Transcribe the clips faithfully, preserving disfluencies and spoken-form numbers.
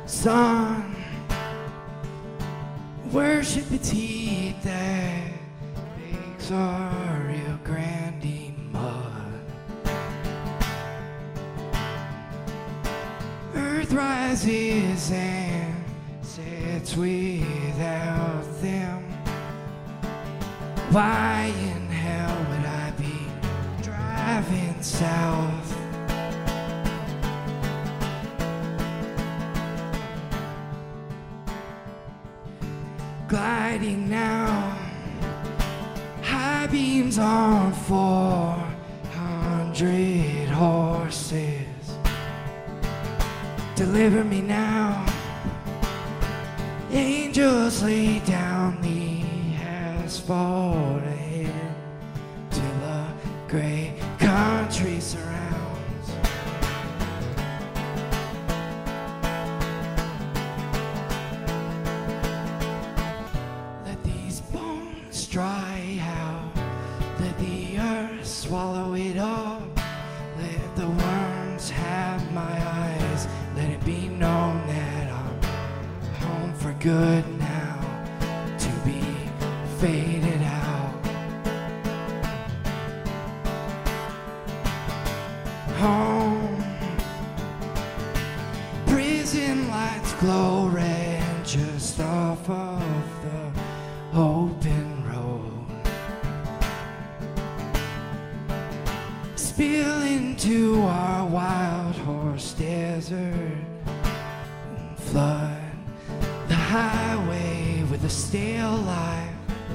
Son, worship the teeth that makes our Rio Grande mud. Earth rises and sets without them. Why in hell would I be driving south? Gliding now, high beams on four hundred horses. Deliver me now, angels lay down the asphalt ahead till a gray country surrounds. Dry out, let the earth swallow it up, let the worms have my eyes, let it be known that I'm home for good now, to be faded out. Home, prison lights glow red just off of the open spill into our wild horse desert and flood the highway with a stale life.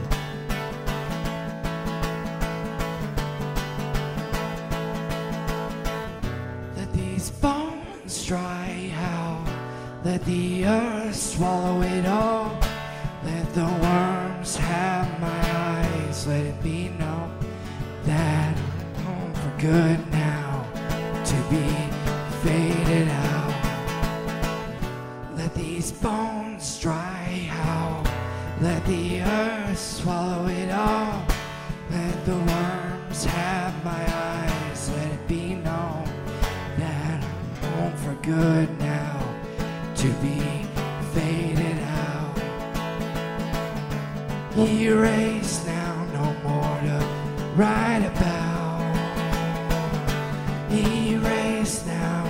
Let these bones dry out, let the earth swallow it up, let the worms have my eyes, let it be known that good now, to be faded out. Let these bones dry out, let the earth swallow it up, let the worms have my eyes, let it be known that I'm home for good now, to be faded out. Erase now, no more to write about. Erase now.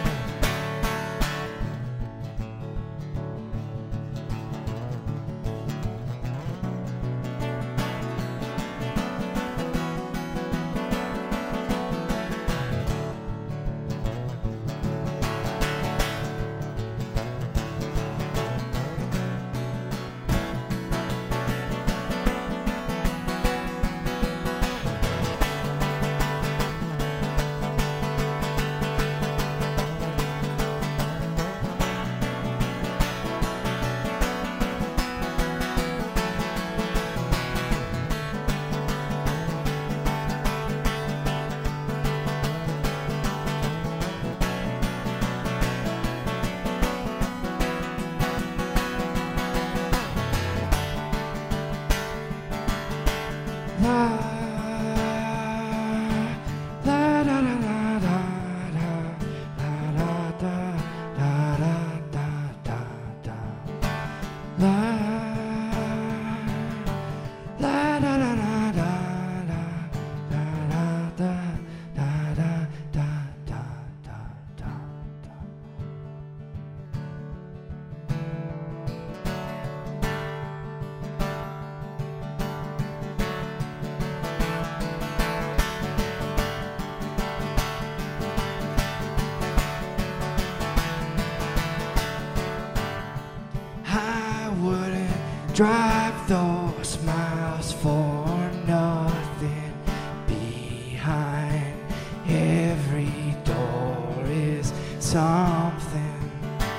Drive those miles for nothing. Behind every door is something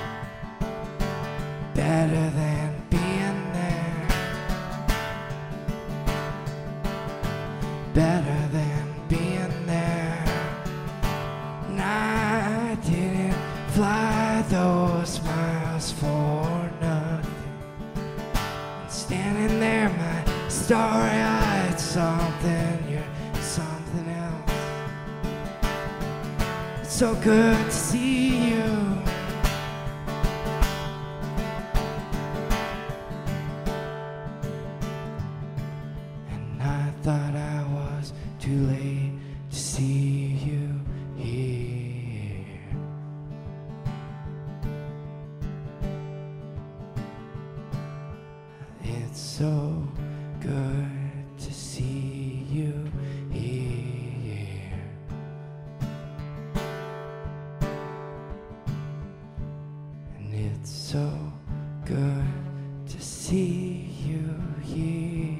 better than being there, better than being there. And I didn't fly those miles for nothing. Standing there, my starry-eyed something, you're something else. It's so good to see you. too late to see you here. It's so good to see you here. And it's so good to see you here.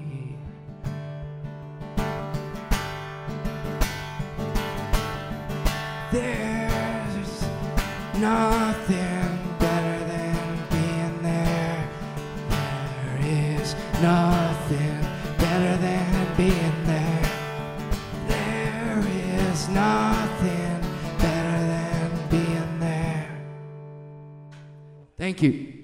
There's nothing better than being there. There is nothing better than being there. There is nothing better than being there. Thank you.